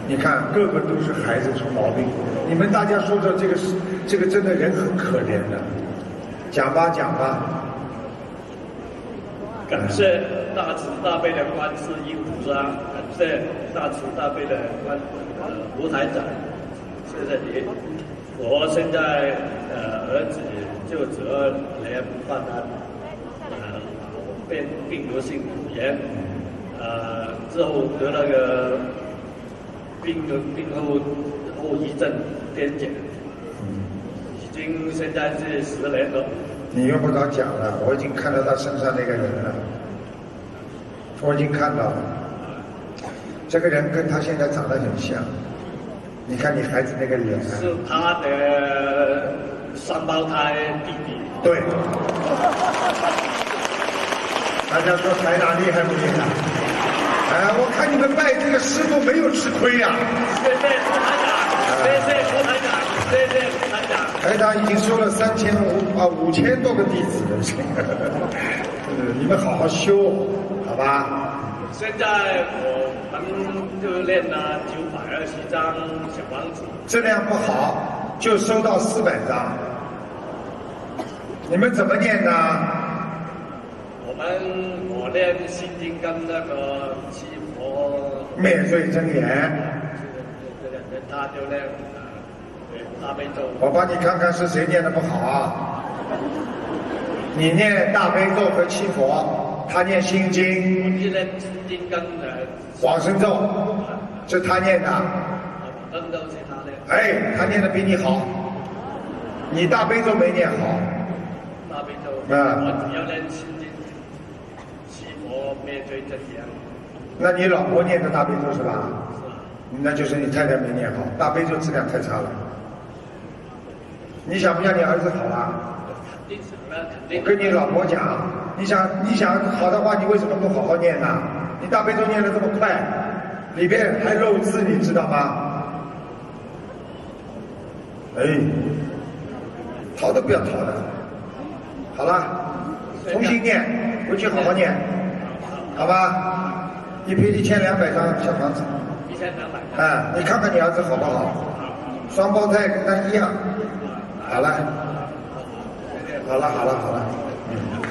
你看个个都是孩子出毛病，你们大家说说这个真的人很可怜的，讲吧讲吧。 感谢大慈大悲的观世音菩萨，感谢大慈大悲的卢台长，谢谢你。我现在儿子92年患了病毒性骨炎，之后得那个病后遗症癫痫，已经现在是10年了。 你用不着讲了，我已经看到他身上那个人了，我已经看到了，这个人跟他现在长得很像。你看你孩子那个脸啊， 是他的双胞胎弟弟。 对。大家说台长厉害不厉害？我看你们拜这个师傅没有吃亏呀。 谢谢卢台长，谢谢卢台长，谢谢卢台长。 台长已经收了5000多个弟子了，你们好好修，好吧？ 现在我们就练了920张小房子， 质量不好就收到400张。你们怎么念呢？ 我练心经跟那个七佛灭罪真言， 他就练大悲咒。 我帮你看看是谁念的不好啊？你念大悲咒和七佛，他念心经。 我念心经跟往生咒，是他念的。 都是他念。 哎，他念的比你好，你大悲咒没念好。 大悲咒，我只要练心经。我灭罪真言。 那你老婆念的大悲咒是吧？是。那就是你太太没念好，大悲咒质量太差了。你想不想你儿子好啊？ 肯定是的，肯定。 我跟你老婆讲，你想好的话，你为什么不好好念呢？你大悲咒念得这么快，里边还漏字，你知道吗？哎，逃都不要逃的。好了，重新念，回去好好念。好吧，一批1200张小房子。1200。你看看你儿子好不好？双胞胎跟他一样。好了，好了。